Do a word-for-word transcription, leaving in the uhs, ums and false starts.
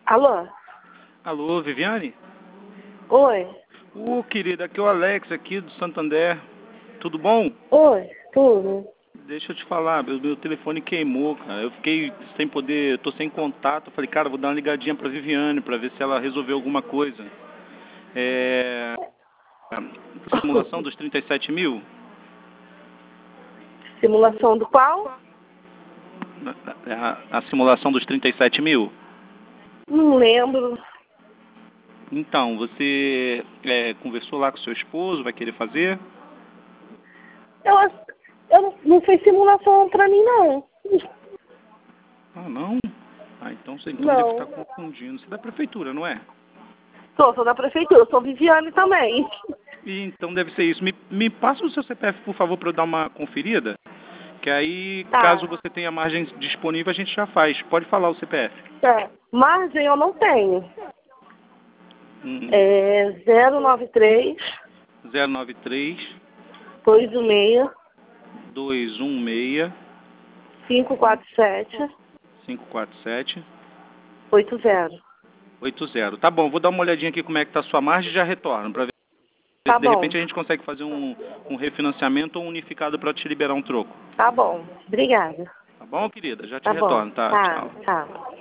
Alô? Alô, Viviane? Oi. Ô, querida, aqui é o Alex, aqui do Santander. Tudo bom? Oi, tudo. Deixa eu te falar, meu, meu telefone queimou, cara. Eu fiquei sem poder, tô sem contato. Eu falei, cara, vou dar uma ligadinha pra Viviane pra ver se ela resolveu alguma coisa. É... Simulação dos trinta e sete mil? Simulação do qual? A, a simulação dos trinta e sete mil? Não lembro. Então, você é, conversou lá com seu esposo, vai querer fazer? Eu, eu não, não fez simulação pra mim, não. Ah, não? Ah, então você então deve Não. estar confundindo. Você é da prefeitura, não é? Sou, sou da prefeitura, sou Viviane também. E então deve ser isso. Me, me passa o seu C P F, por favor, para eu dar uma conferida. Que aí, Tá. caso você tenha margem disponível, a gente já faz. Pode falar o C P F. É. Margem eu não tenho. Hum, É zero nove três, zero nove três, dois um seis, dois um seis, cinco quatro sete, cinco quatro sete, oito zero. oito zero. Tá bom, vou dar uma olhadinha aqui como é que tá a sua margem e já retorno. Para ver Tá se de bom. repente a gente consegue fazer um, um refinanciamento ou unificado para te liberar um troco. Tá bom. Obrigada. Tá bom, querida? Já te Tá bom. retorno, tá? Tá, Tchau. tá.